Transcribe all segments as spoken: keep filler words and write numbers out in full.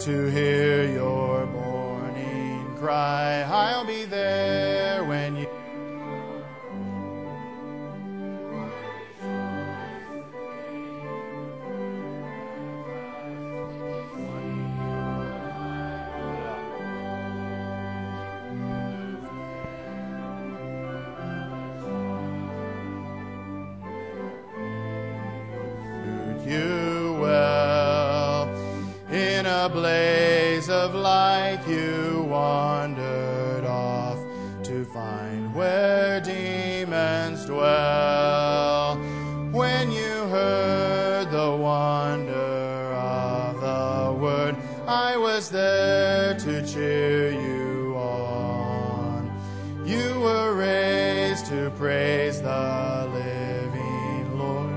to hear your morning cry. I'll be there when you you well. In a blaze of light you wandered off to find where demons dwell. When you heard the wonder of the word, I was there to cheer you on. You were raised to praise the living Lord.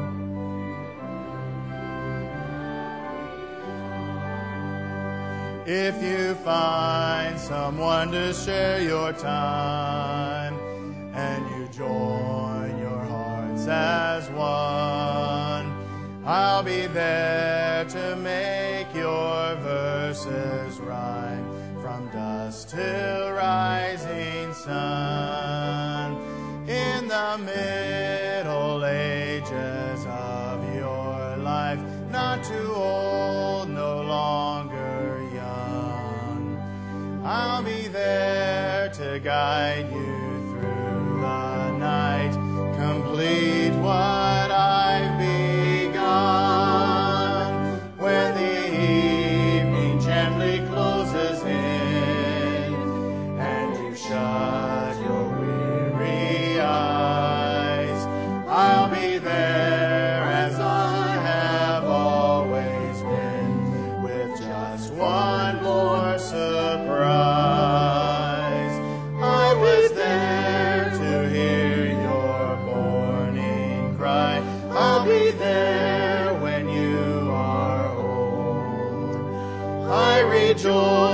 If you find someone to share your time, and you join your hearts as one, I'll be there to make your verses rhyme from dusk till rising sun. In the Middle Ages of your life, not too old, no longer young, I'll be there to guide you through the night, complete what I've begun. When the evening gently closes in, and you shut your weary eyes, I'll be there as I have always been, with just one more surprise. I was there to hear your morning cry. I'll be there when you are old. I rejoice